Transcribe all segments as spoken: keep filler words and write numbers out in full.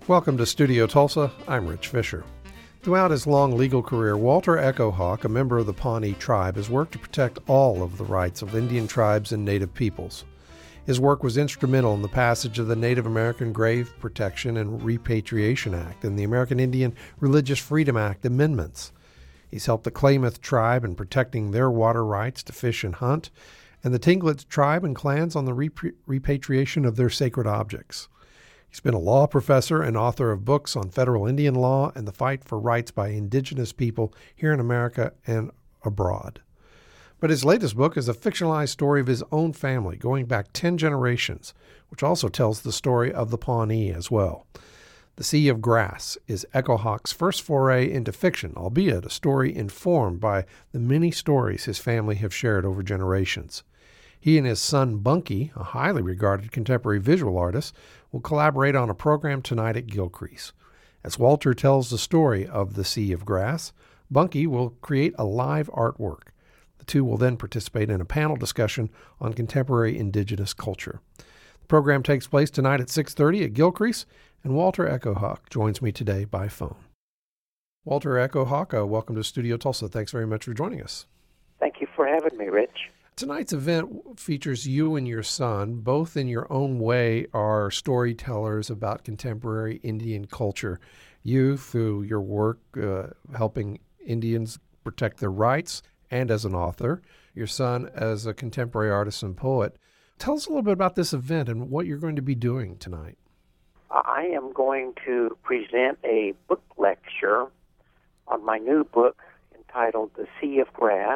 Welcome to Studio Tulsa. I'm Rich Fisher. Throughout his long legal career, Walter Echo Hawk, a member of the Pawnee tribe, has worked to protect all of the rights of Indian tribes and Native peoples. His work was instrumental in the passage of the Native American Grave Protection and Repatriation Act and the American Indian Religious Freedom Act amendments. He's helped the Klamath tribe in protecting their water rights to fish and hunt, and the Tlingit tribe and clans on the rep- repatriation of their sacred objects. He's been a law professor and author of books on federal Indian law and the fight for rights by indigenous people here in America and abroad. But his latest book is a fictionalized story of his own family going back ten generations, which also tells the story of the Pawnee as well. The Sea of Grass is Echo Hawk's first foray into fiction, albeit a story informed by the many stories his family have shared over generations. He and his son Bunky, a highly regarded contemporary visual artist, will collaborate on a program tonight at Gilcrease. As Walter tells the story of the Sea of Grass, Bunky will create a live artwork. The two will then participate in a panel discussion on contemporary indigenous culture. The program takes place tonight at six thirty at Gilcrease, and Walter Echo Hawk joins me today by phone. Walter Echo Hawk, uh, welcome to Studio Tulsa. Thanks very much for joining us. Thank you for having me, Rich. Tonight's event features you and your son. Both in your own way are storytellers about contemporary Indian culture. You, through your work uh, helping Indians protect their rights and as an author. Your son as a contemporary artist and poet. Tell us a little bit about this event and what you're going to be doing tonight. I am going to present a book lecture on my new book entitled The Sea of Grass.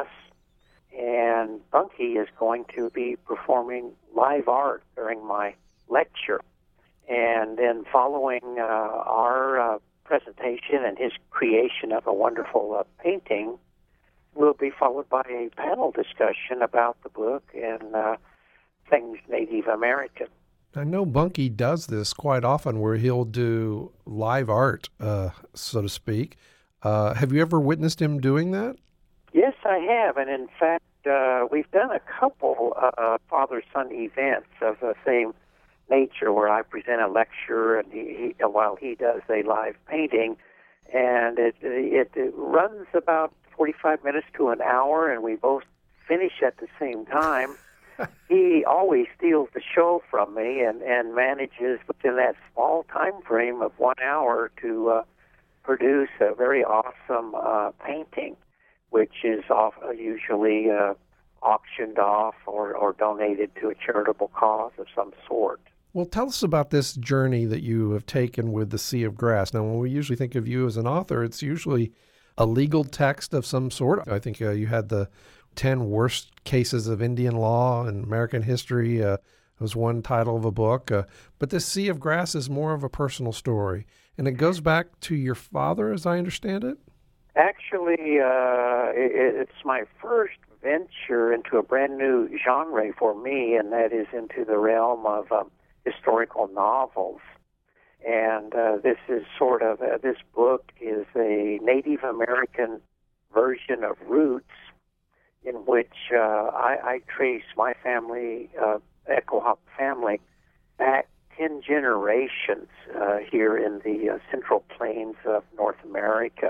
And Bunky is going to be performing live art during my lecture. And then following uh, our uh, presentation and his creation of a wonderful uh, painting will be followed by a panel discussion about the book and uh, things Native American. I know Bunky does this quite often where he'll do live art, uh, so to speak. Uh, have you ever witnessed him doing that? Yes, I have, and in fact, uh, we've done a couple uh, father-son events of the same nature where I present a lecture and he, he while he does a live painting, and it, it it runs about forty-five minutes to an hour, and we both finish at the same time. He always steals the show from me and, and manages within that small time frame of one hour to uh, produce a very awesome uh, painting, which is off, uh, usually uh, auctioned off or, or donated to a charitable cause of some sort. Well, tell us about this journey that you have taken with the Sea of Grass. Now, when we usually think of you as an author, it's usually a legal text of some sort. I think uh, you had the ten worst cases of Indian law in American history. Uh, was one title of a book. Uh, but this Sea of Grass is more of a personal story, and it goes back to your father, as I understand it? Actually, uh, it, it's my first venture into a brand new genre for me, and that is into the realm of um, historical novels. And uh, this is sort of, uh, this book is a Native American version of Roots, in which uh, I, I trace my family, uh, Echo Hawk family, back ten generations uh, here in the uh, Central Plains of North America.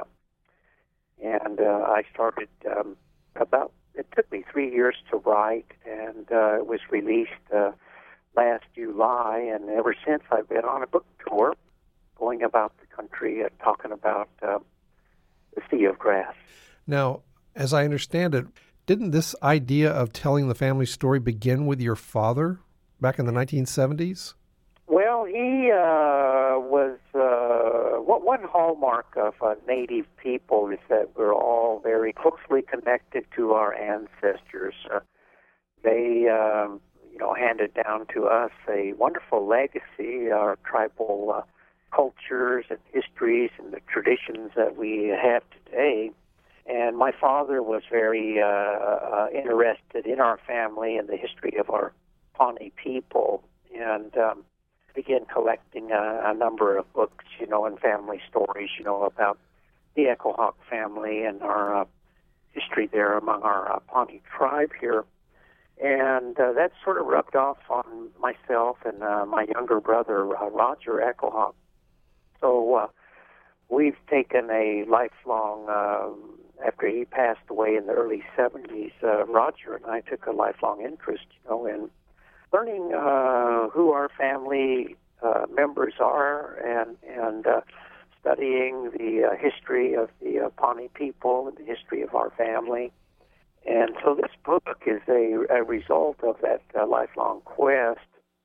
And uh, I started um, about, it took me three years to write, and uh, it was released uh, last July, and ever since I've been on a book tour, going about the country uh, talking about uh, the Sea of Grass. Now, as I understand it, didn't this idea of telling the family story begin with your father back in the nineteen seventies? Well, he uh, was, uh, what one hallmark of uh, Native people is that we're all very closely connected to our ancestors. Uh, they, um, you know, handed down to us a wonderful legacy, our tribal uh, cultures and histories and the traditions that we have today. And my father was very uh, uh, interested in our family and the history of our Pawnee people, and um, began collecting a, a number of books, you know, and family stories, you know, about the Echo Hawk family and our uh, history there among our uh, Pawnee tribe here. And uh, that sort of rubbed off on myself and uh, my younger brother, uh, Roger Echo Hawk. So uh, we've taken a lifelong, um, after he passed away in the early seventies, uh, Roger and I took a lifelong interest, you know, in learning uh, who our family uh, members are and, and uh, studying the uh, history of the uh, Pawnee people and the history of our family. And so this book is a, a result of that uh, lifelong quest,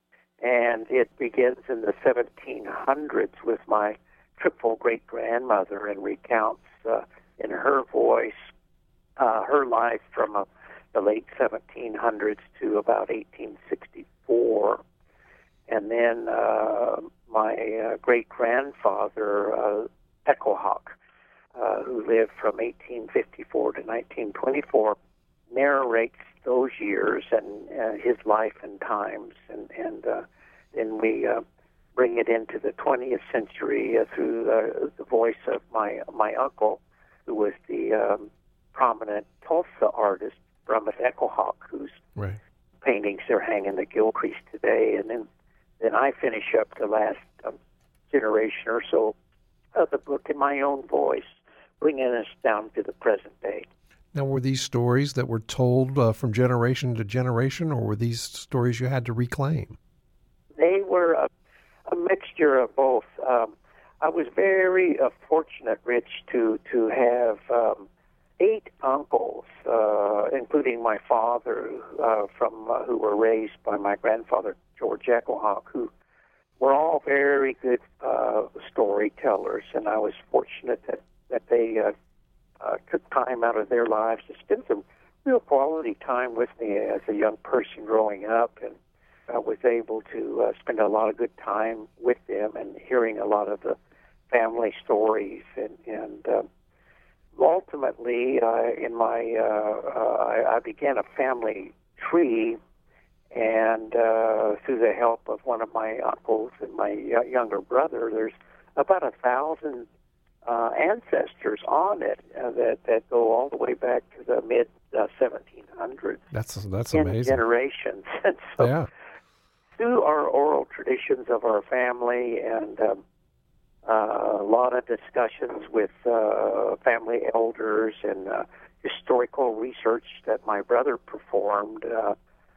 and it begins in the seventeen hundreds with my triple great-grandmother and recounts uh, in her voice uh, her life from uh, the late seventeen hundreds to about eighteen sixty-four. And then uh, my uh, great-grandfather, uh, Echo Hawk, uh, who lived from eighteen fifty-four to nineteen twenty-four, narrates those years and uh, his life and times, and, and uh, then we uh, bring it into the twentieth century uh, through uh, the voice of my my uncle, who was the um, prominent Tulsa artist, Brummett Echo Hawk, whose right. paintings are hanging in the Gilcrease today. And then, then I finish up the last um, generation or so of the book in my own voice, bringing us down to the present day. Now, were these stories that were told uh, from generation to generation, or were these stories you had to reclaim? They were a, a mixture of both. Um, I was very uh, fortunate, Rich, to to have um, eight uncles, uh, including my father, uh, from uh, who were raised by my grandfather, George Echo Hawk, who were all very good uh, storytellers, and I was fortunate that, that they uh, uh, took time out of their lives to spend some real quality time with me as a young person growing up, and I was able to uh, spend a lot of good time with them and hearing a lot of the family stories. And, and uh, ultimately, uh, in my, uh, uh, I, I began a family tree, and uh, through the help of one of my uncles and my uh, younger brother, there's about a thousand uh, ancestors on it uh, that, that go all the way back to the mid uh, seventeen hundreds. That's that's in amazing. Generations. And so yeah. through our oral traditions of our family and um, uh, a lot of discussions with uh, family elders and uh, historical research that my brother performed, uh,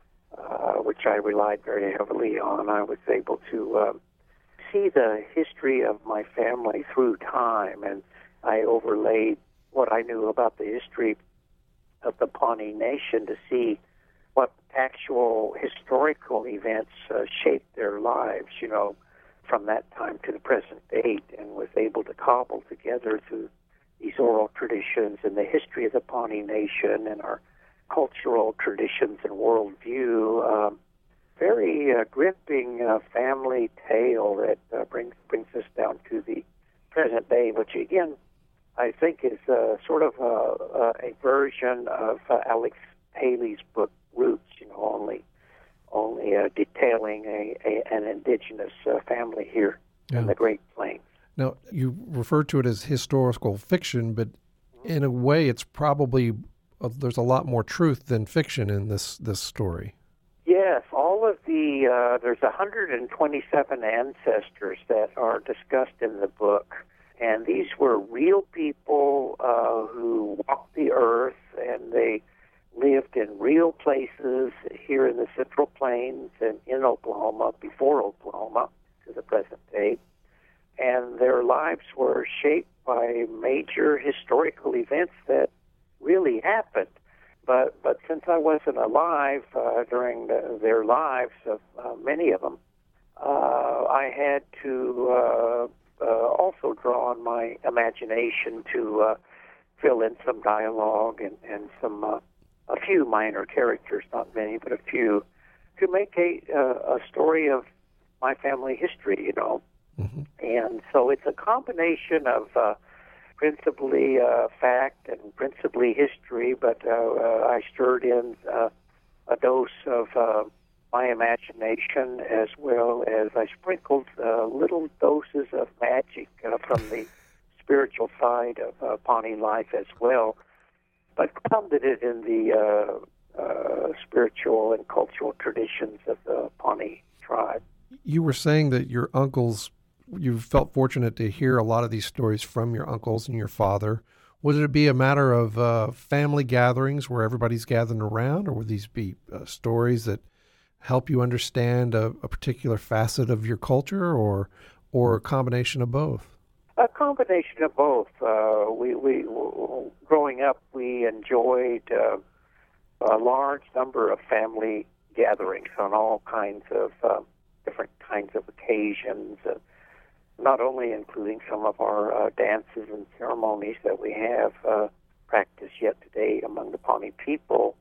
uh, which I relied very heavily on, I was able to uh, see the history of my family through time, and I overlaid what I knew about the history of the Pawnee Nation to see what actual historical events uh, shaped their lives, you know, from that time to the present date, and was able to cobble together through these oral traditions and the history of the Pawnee Nation and our cultural traditions and worldview, um, very uh, gripping uh, family tale that uh, brings brings us down to the present day, which again I think is uh, sort of a, a version of uh, Alex Haley's book Roots, you know, only only uh, detailing a, a an indigenous uh, family here yeah. in the Great Plains. Now, you refer to it as historical fiction, but in a way, it's probably uh, there's a lot more truth than fiction in this this story. Yes, all of the uh, there's one hundred twenty-seven ancestors that are discussed in the book, and these were real people uh, who walked the earth, and they lived in real places here in the Central Plains and in Oklahoma, before Oklahoma, to the present day. And their lives were shaped by major historical events that really happened. But but since I wasn't alive uh, during the, their lives, of uh, many of them, uh, I had to uh, uh, also draw on my imagination to uh, fill in some dialogue and, and some uh, a few minor characters, not many, but a few, to make a uh, a story of my family history, you know. Mm-hmm. And so it's a combination of uh, principally uh, fact and principally history, but uh, uh, I stirred in uh, a dose of uh, my imagination, as well as I sprinkled uh, little doses of magic uh, from the spiritual side of uh, Pawnee life as well, but grounded it in the uh, uh, spiritual and cultural traditions of the Pawnee tribe. You were saying that your uncles you felt fortunate to hear a lot of these stories from your uncles and your father. Would it be a matter of uh, family gatherings where everybody's gathering around, or would these be uh, stories that help you understand a, a particular facet of your culture, or or a combination of both? A combination of both. Uh, we, we, growing up, we enjoyed uh, a large number of family gatherings on all kinds of uh, different kinds of occasions, uh, not only including some of our uh, dances and ceremonies that we have uh, practiced yet today among the Pawnee people,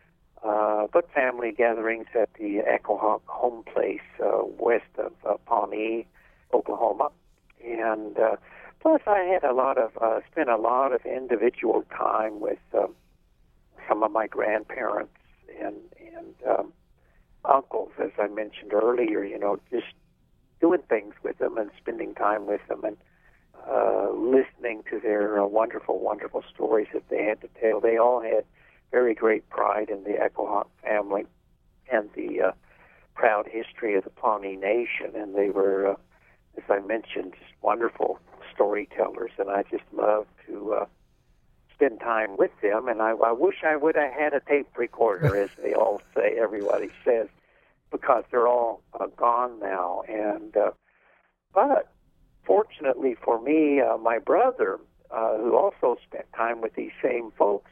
uh, but family gatherings at the Echo Hawk home place uh, west of uh, Pawnee, Oklahoma. And uh, plus I had a lot of, uh, spent a lot of individual time with uh, some of my grandparents and, and um, uncles, as I mentioned earlier, you know, just doing things with them and spending time with them and uh, listening to their uh, wonderful, wonderful stories that they had to tell. They all had very great pride in the Echo Hawk family and the uh, proud history of the Pawnee Nation, and they were, uh, as I mentioned, just wonderful storytellers, and I just love to uh, spend time with them, and I, I wish I would have had a tape recorder, as they all say, everybody says, because they're all uh, gone now. And uh, but fortunately for me, uh, my brother, uh, who also spent time with these same folks,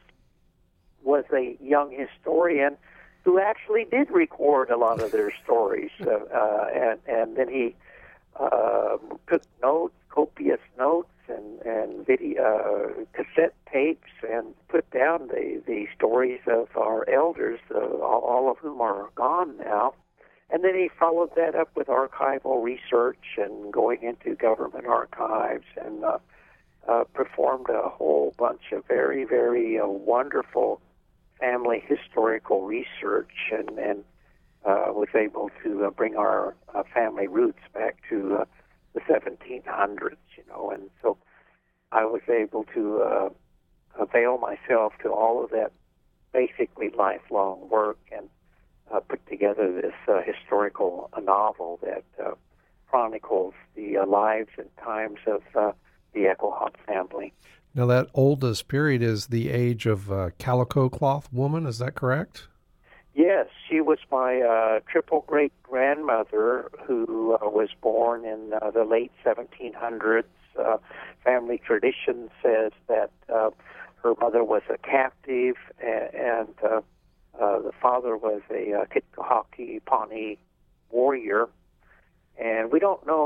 was a young historian who actually did record a lot of their stories, uh, uh, and and then he uh, took notes, copious notes, and and video uh, cassette tapes, and put down the the stories of our elders, uh, all, all of whom are gone now. And then he followed that up with archival research and going into government archives, and uh, uh, performed a whole bunch of very, very uh, wonderful family historical research, and, and uh, was able to uh, bring our uh, family roots back to uh, the seventeen hundreds, you know. And so I was able to uh, avail myself to all of that basically lifelong work, and Uh, put together this uh, historical uh, novel that uh, chronicles the uh, lives and times of uh, the Echo Hawk family. Now, that oldest period is the age of uh, Calico Cloth Woman, is that correct? Yes, she was my uh, triple great-grandmother who uh, was born in uh, the late seventeen hundreds. Uh, family tradition says that uh, her mother was a captive, and, and uh, Uh, the father was a uh, Kitcohawkee Pawnee warrior, and we don't know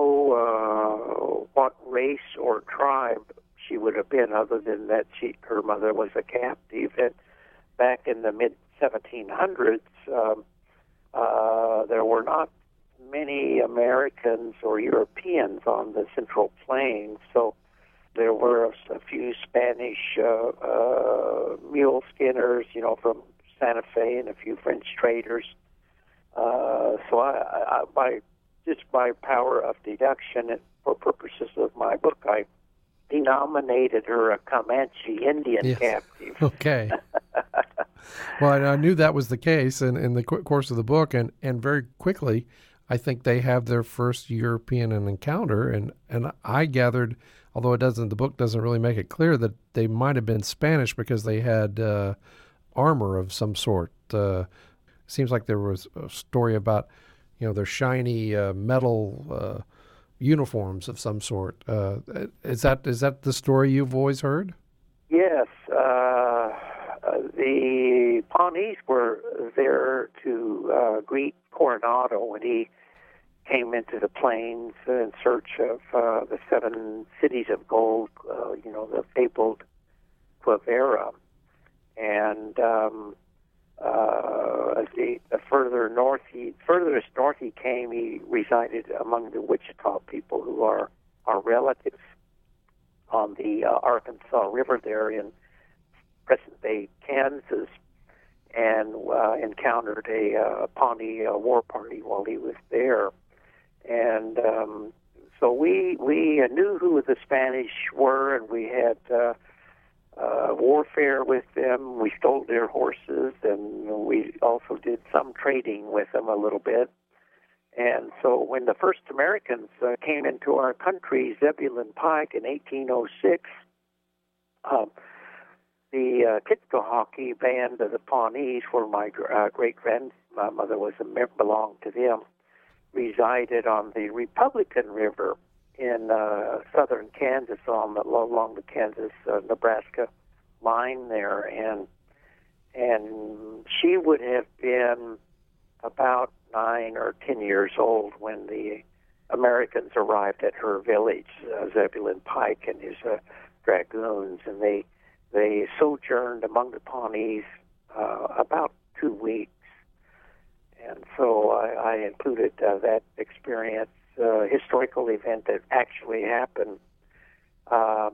uh, what race or tribe she would have been, other than that she, her mother was a captive. And back in the mid seventeen hundreds, um, uh, there were not many Americans or Europeans on the Central Plains, so there were a few Spanish uh, uh, mule skinners, you know, from Santa Fe, and a few French traders. Uh, so I, I, by just by power of deduction, and for purposes of my book, I denominated her a Comanche Indian yes. captive. Okay. Well, I, I knew that was the case in, in the course of the book, and, and very quickly, I think they have their first European encounter, and, and I gathered, although it doesn't, the book doesn't really make it clear, that they might have been Spanish because they had uh, armor of some sort. Uh, seems like there was a story about, you know, their shiny uh, metal uh, uniforms of some sort. Uh, is that is that the story you've always heard? Yes, uh, the Pawnees were there to uh, greet Coronado when he came into the plains in search of uh, the seven cities of gold, uh, you know, the fabled Quivira. And um, uh, as the, the further north he, furthest north he came, he resided among the Wichita people, who are our relatives on the uh, Arkansas River there in present-day Kansas, and uh, encountered a uh, Pawnee uh, war party while he was there. And um, so we we knew who the Spanish were, and we had Uh, Uh, warfare with them. We stole their horses, and we also did some trading with them a little bit. And so when the first Americans uh, came into our country, Zebulon Pike in eighteen oh six, uh, the uh, Kitskohocky band of the Pawnees, where my uh, great-grandmother was a member, belonged to them, resided on the Republican River in uh, southern Kansas, on the, along the Kansas-Nebraska uh, line there. And, and she would have been about nine or ten years old when the Americans arrived at her village, uh, Zebulon Pike and his uh, dragoons, and they they sojourned among the Pawnees uh, about two weeks. And so I, I included uh, that experience, uh, historical event that actually happened, um,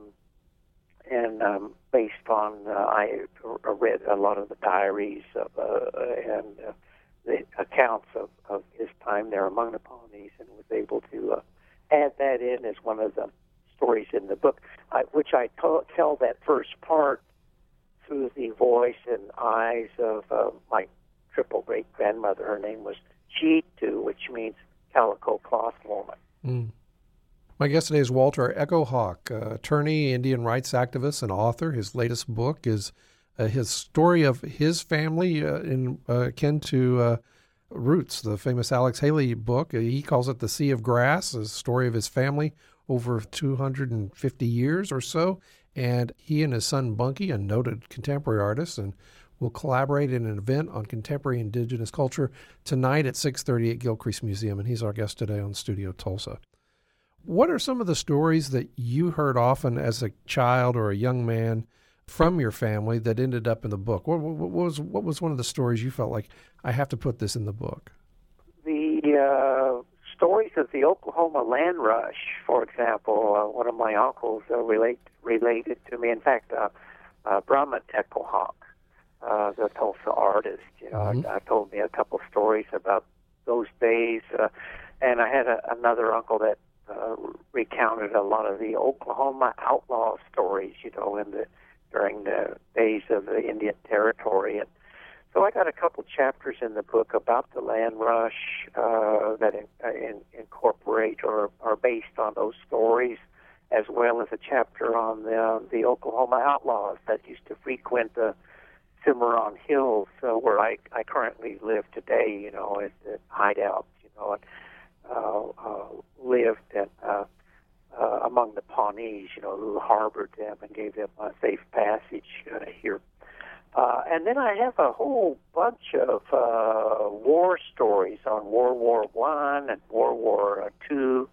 and um, based on uh, I read a lot of the diaries of, uh, and uh, the accounts of, of his time there among the Pawnees, and was able to uh, add that in as one of the stories in the book, I, which I t- tell that first part through the voice and eyes of uh, my triple great-grandmother. Her name was Chitu, which means calico cloth woman. Mm. My guest today is Walter Echo Hawk, uh, attorney, Indian rights activist, and author. His latest book is uh, his story of his family uh, in uh, akin to uh, Roots, the famous Alex Haley book. Uh, he calls it The Sea of Grass, a story of his family over two hundred fifty years or so. And he and his son Bunky, a noted contemporary artist, and will collaborate in an event on contemporary indigenous culture tonight at six thirty at Gilcrease Museum, and he's our guest today on Studio Tulsa. What are some of the stories that you heard often as a child or a young man from your family that ended up in the book? What, what, what was what was one of the stories you felt like, I have to put this in the book? The uh, stories of the Oklahoma land rush, for example. Uh, one of my uncles uh, relate, related to me. In fact, uh, uh, Brahma Echo Hawk, Uh, the Tulsa artist, you know, mm-hmm. I, I told me a couple stories about those days, uh, and I had a, another uncle that uh, recounted a lot of the Oklahoma outlaw stories, you know, in the during the days of the Indian Territory, and so I got a couple chapters in the book about the land rush uh, that in, in, incorporate or are based on those stories, as well as a chapter on the the Oklahoma outlaws that used to frequent the Cimarron Hills, uh, where I, I currently live today, you know, at, at hideouts, you know, and uh, uh, lived at, uh, uh, among the Pawnees, you know, who harbored them and gave them a safe passage uh, here. Uh, and then I have a whole bunch of uh, war stories on World War One and World War Two,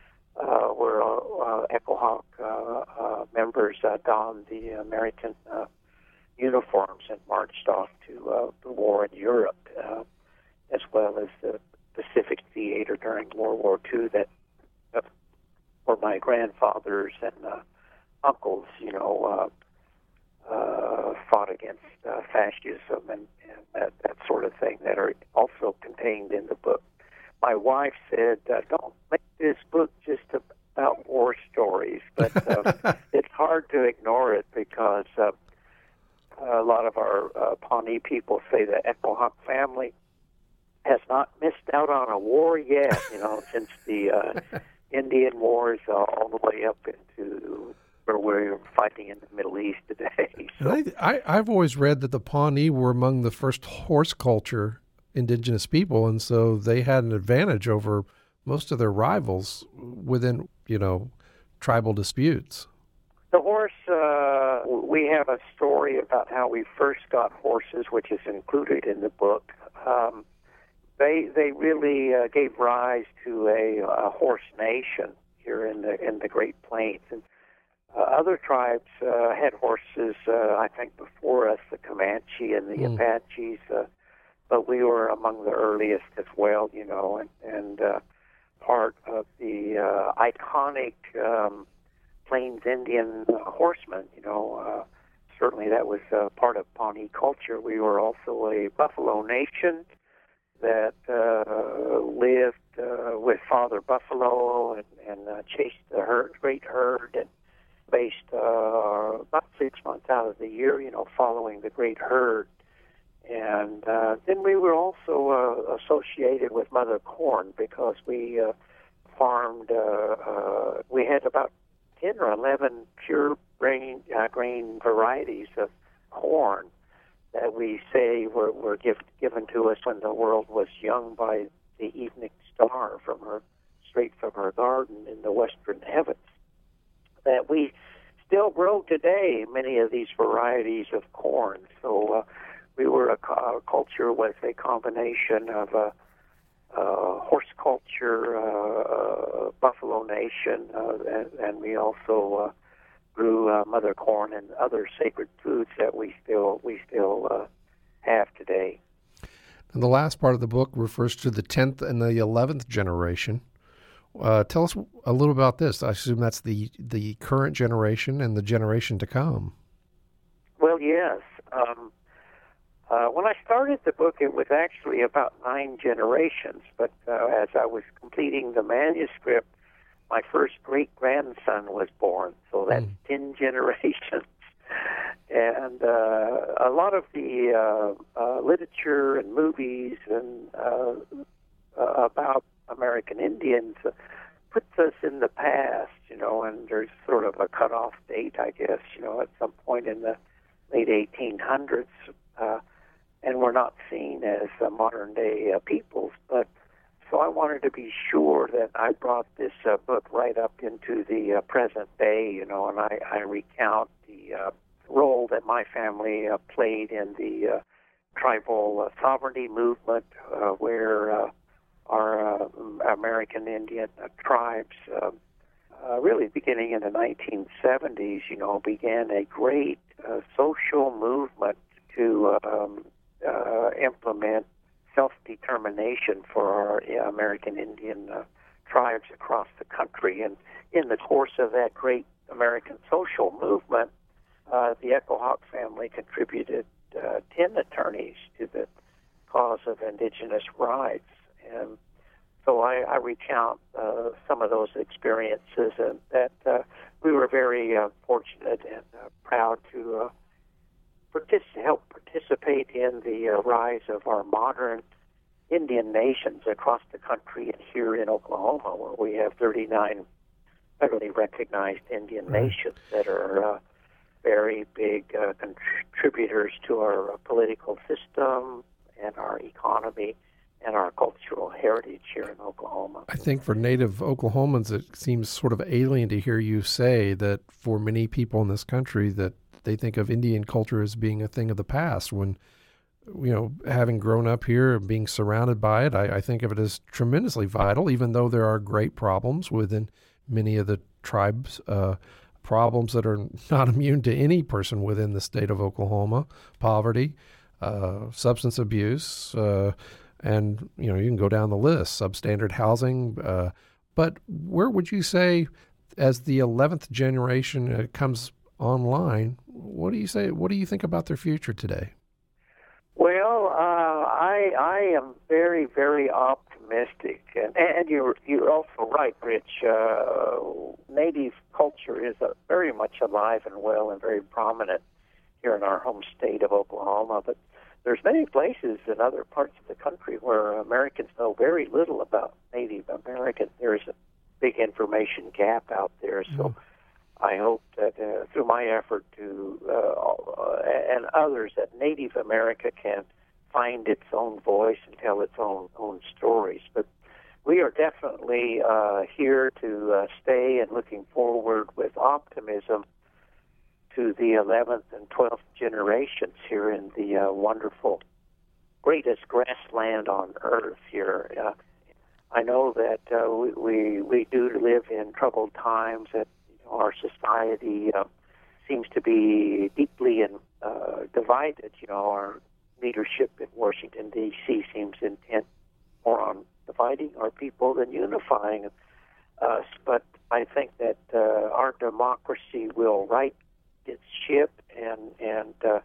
uh, where uh, uh, Echo Hawk uh, uh, members uh, donned the American uh, uniforms and marched off to uh, the war in Europe, uh, as well as the Pacific Theater during World War Two that uh, were my grandfathers and uh, uncles, you know, uh, uh, fought against uh, fascism and, and that, that sort of thing that are also contained in the book. My wife said, uh, don't make this book just about war stories, but uh, it's hard to ignore it because uh, a lot of our uh, Pawnee people say the Echo Hawk family has not missed out on a war yet, you know, since the uh, Indian Wars uh, all the way up into where we're fighting in the Middle East today. So, I, I, I've always read that the Pawnee were among the first horse culture indigenous people, and so they had an advantage over most of their rivals within, you know, tribal disputes. The horse, uh, we have a story about how we first got horses, which is included in the book. Um, they they really uh, gave rise to a, a horse nation here in the in the Great Plains, and uh, other tribes uh, had horses. Uh, I think before us, the Comanche and the mm. Apaches, uh, but we were among the earliest as well. You know, and and uh, part of the uh, iconic Um, Plains Indian uh, horsemen, you know, uh, certainly that was uh, part of Pawnee culture. We were also a buffalo nation that uh, lived uh, with Father Buffalo and, and uh, chased the herd, great herd, and based uh, about six months out of the year, you know, following the great herd. And uh, then we were also uh, associated with Mother Corn because we uh, farmed, uh, uh, we had about ten or eleven pure grain, uh, grain varieties of corn that we say were, were give, given to us when the world was young by the evening star from her, straight from her garden in the western heavens, that we still grow today, many of these varieties of corn. So uh, we were a, a culture with a combination of uh, uh, horse culture, uh, uh, Buffalo Nation, uh, and, and we also uh, grew uh, mother corn and other sacred foods that we still we still uh, have today. And the last part of the book refers to the tenth and the eleventh generation. Uh, tell us a little about this. I assume that's the the current generation and the generation to come. Well, yes. Um, uh, when I started the book, it was actually about nine generations. But uh, as I was completing the manuscript, my first great-grandson was born. So that's mm. ten generations. And uh, a lot of the uh, uh, literature and movies and uh, uh, about American Indians uh, puts us in the past, you know, and there's sort of a cutoff date, I guess, you know, at some point in the late eighteen hundreds, uh, and we're not seen as uh, modern-day uh, peoples. But so I wanted to be sure that I brought this uh, book right up into the uh, present day, you know, and I, I recount the uh, role that my family uh, played in the uh, tribal uh, sovereignty movement, uh, where uh, our uh, American Indian uh, tribes, uh, uh, really beginning in the nineteen seventies, you know, began a great uh, social movement to um, uh, implement self-determination for our uh, American Indian uh, tribes across the country. And in the course of that great American social movement, uh, the Echo Hawk family contributed uh, ten attorneys to the cause of indigenous rights. And so I, I recount uh, some of those experiences, and that uh, we were very uh, fortunate and uh, proud to uh, partic- help participate in the uh, rise of our modern Indian nations across the country and here in Oklahoma, where we have thirty-nine federally recognized Indian right. nations that are uh, very big uh, contributors to our uh, political system and our economy and our cultural heritage here in Oklahoma. I think for Native Oklahomans, it seems sort of alien to hear you say that for many people in this country that they think of Indian culture as being a thing of the past. When, you know, having grown up here and being surrounded by it, I, I think of it as tremendously vital, even though there are great problems within many of the tribes, uh, problems that are not immune to any person within the state of Oklahoma, poverty, uh, substance abuse, uh, and, you know, you can go down the list, substandard housing. Uh, but where would you say, as the eleventh generation uh, comes online, what do you say, what do you think about their future today? Well, uh, I I am very, very optimistic. And, and you're, you're also right, Rich. Uh, Native culture is uh, very much alive and well and very prominent here in our home state of Oklahoma. But there's many places in other parts of the country where Americans know very little about Native Americans. There's a big information gap out there. So mm. I hope that uh, through my effort to, uh, and others, that Native America can find its own voice and tell its own own stories. But we are definitely uh, here to uh, stay and looking forward with optimism to the eleventh and twelfth generations here in the uh, wonderful, greatest grassland on earth here. Uh, I know that uh, we, we we do live in troubled times, that you know, our society uh, seems to be deeply in, uh, divided. You know, our leadership in Washington, D C seems intent more on dividing our people than unifying us. But I think that uh, our democracy will right its ship, and and uh,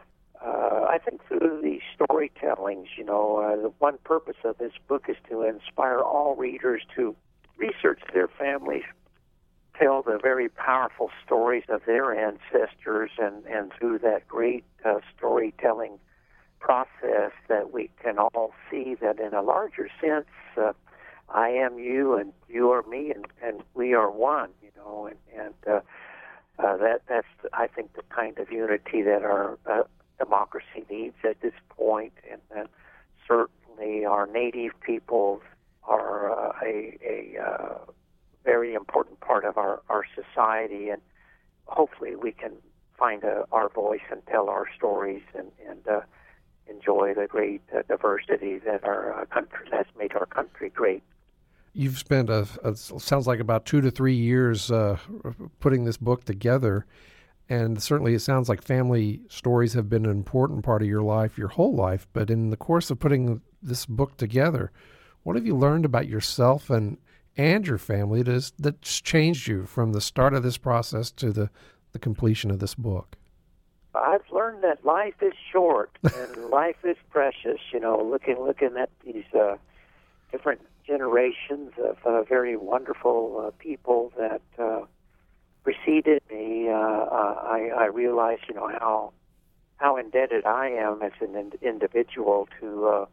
uh, I think through these storytellings, you know, uh, the one purpose of this book is to inspire all readers to research their families, tell the very powerful stories of their ancestors, and, and through that great uh, storytelling process that we can all see that in a larger sense, uh, I am you and you are me, and, and we are one, you know, and, and uh, uh, that that's, I think, the kind of unity that our uh, democracy needs at this point, and that certainly our native peoples are uh, a, a uh, very important part of our, our society, and hopefully we can find uh, our voice and tell our stories and, and uh, enjoy the great uh, diversity that our uh, country has made our country great. You've spent, a, a sounds like about two to three years uh, putting this book together, and certainly it sounds like family stories have been an important part of your life, your whole life. But in the course of putting this book together, what have you learned about yourself and and your family that's, that's changed you from the start of this process to the, the completion of this book? I've learned that life is short and life is precious. You know, looking looking at these uh, different generations of uh, very wonderful uh, people that uh, preceded me, uh, uh, I, I realized, you know, how how indebted I am as an in- individual to uh,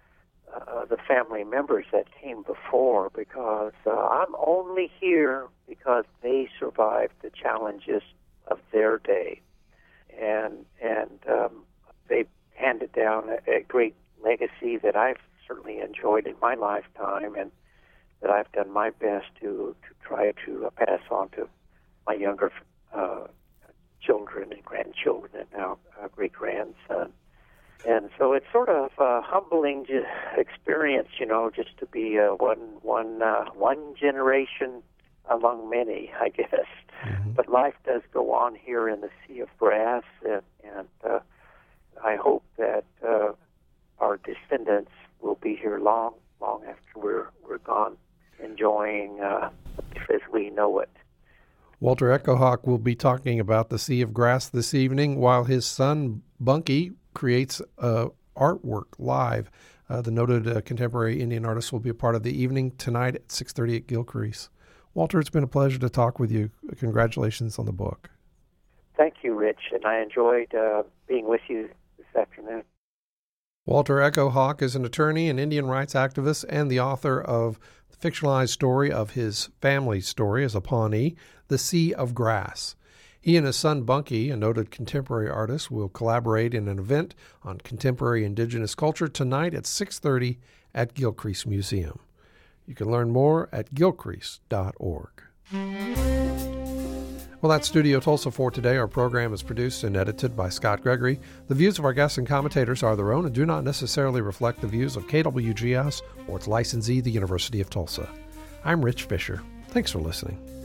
uh, the family members that came before, because uh, I'm only here because they survived the challenges of their day, and and um, they handed down a, a great legacy that I've certainly enjoyed in my lifetime, and that I've done my best to to try to uh, pass on to my younger uh, children and grandchildren, and now uh, great-grandson. And so it's sort of a humbling experience, you know, just to be uh, one one uh, one generation among many, I guess. Mm-hmm. But life does go on here in the Sea of Grass, and, and uh, I hope that uh, our descendants will be here long, long after we're we're gone, enjoying uh, life as we know it. Walter Echo Hawk will be talking about the Sea of Grass this evening, while his son Bunky creates uh, artwork live. Uh, the noted uh, contemporary Indian artist will be a part of the evening tonight at six thirty at Gilcrease. Walter, it's been a pleasure to talk with you. Congratulations on the book. Thank you, Rich, and I enjoyed uh, being with you this afternoon. Walter Echo Hawk is an attorney and Indian rights activist and the author of the fictionalized story of his family story as a Pawnee, The Sea of Grass. He and his son Bunky, a noted contemporary artist, will collaborate in an event on contemporary indigenous culture tonight at six thirty at Gilcrease Museum. You can learn more at gilcrease dot org. Well, that's Studio Tulsa for today. Our program is produced and edited by Scott Gregory. The views of our guests and commentators are their own and do not necessarily reflect the views of K W G S or its licensee, the University of Tulsa. I'm Rich Fisher. Thanks for listening.